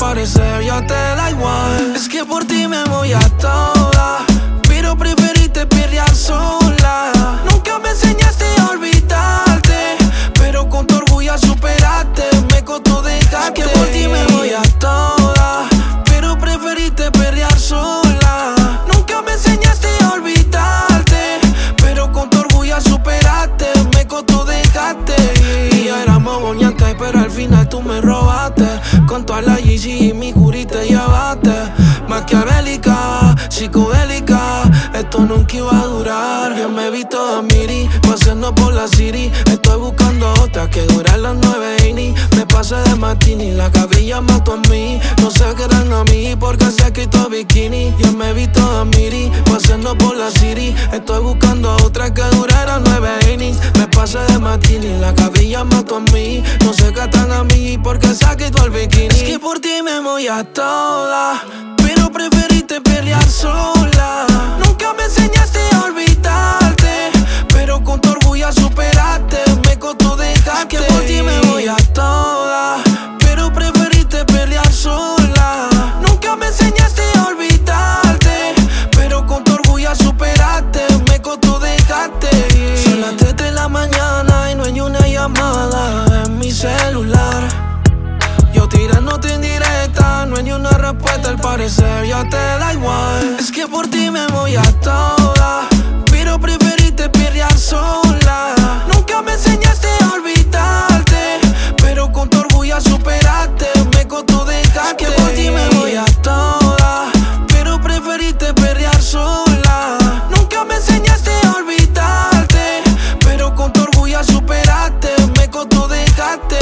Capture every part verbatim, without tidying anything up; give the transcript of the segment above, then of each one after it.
parecer ya te da igual. Es que por ti me voy a todas, pero preferiste perrear sola. Nunca me enseñaste a olvidarte, pero con tu orgullo superaste. Me costó dejarte. Es que por ti me voy a todas, pero preferiste perrear sola. Nunca me enseñaste a olvidarte, pero con tu orgullo superaste. Me costó dejarte. Y ya éramos boñantes, pero al final tú me robaste. Con toda la Yeezy y mi Curi te llevaste. Maquiavélica, psicodélica, esto nunca iba a durar. Yo me vi toda miri, paseando por la city. Estoy buscando otra que dura las nueve y ni me pasé de martini. La cabrilla mató a mí, no se quedan a mí porque se quitó bikini. Yo me vi toda miri, paseando por la city. Estoy buscando otra que durara nueve innings. Me pasé de martini, la cabrilla mató a mí. No se quedan a mí porque se quitó el bikini. Es que por ti me voy a todas, pero preferiste pelear sola. Nunca me enseñaste a olvidarte, pero con tu orgullo superaste. Me costó dejarte. Es que por ti me voy a todas, pero preferiste pelear sola. Nunca me enseñaste a olvidarte, pero con tu orgullo superaste. Me costó dejarte. Son las tres de la mañana y no hay una llamada en mi celular. Yo tirándote en directa, no hay ni una respuesta, al parecer ya te da igual. Es que por ti me voy a todas, pero preferiste perrear sola. Nunca me enseñaste a olvidarte, pero con tu orgullo superaste. Me costó dejarte. Es que por ti me voy a todas, pero preferiste perrear sola. Nunca me enseñaste a olvidarte, pero con tu orgullo superaste. Me costó dejarte.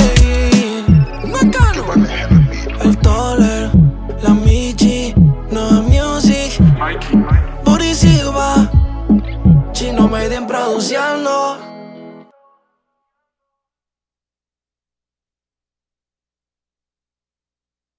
Bacano. El Toller, la Michi, No Music, Body Silva, Chino Maiden produciendo.